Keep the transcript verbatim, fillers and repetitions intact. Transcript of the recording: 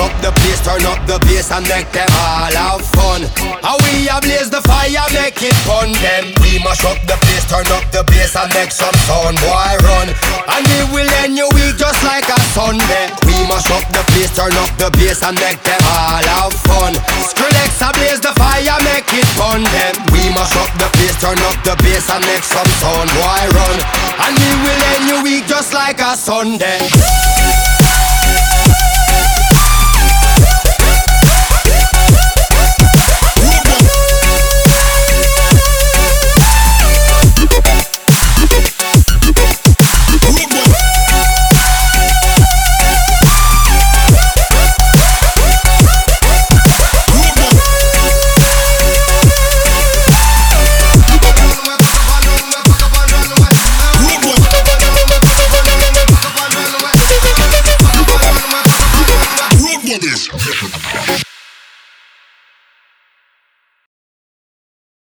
up the place, turn up the bass and make them all have fun. How we a blaze the fire, make it fun them. We mash up the place, turn up the bass and make some sound, boy run. And we will end your week just like a Sunday. We mash up the place, turn up the bass and make them all have fun. Skrillex a blaze the fire, make it fun them. We mash up the place, turn up the bass and make some sound, boy run. And we will end your week just like a Sunday.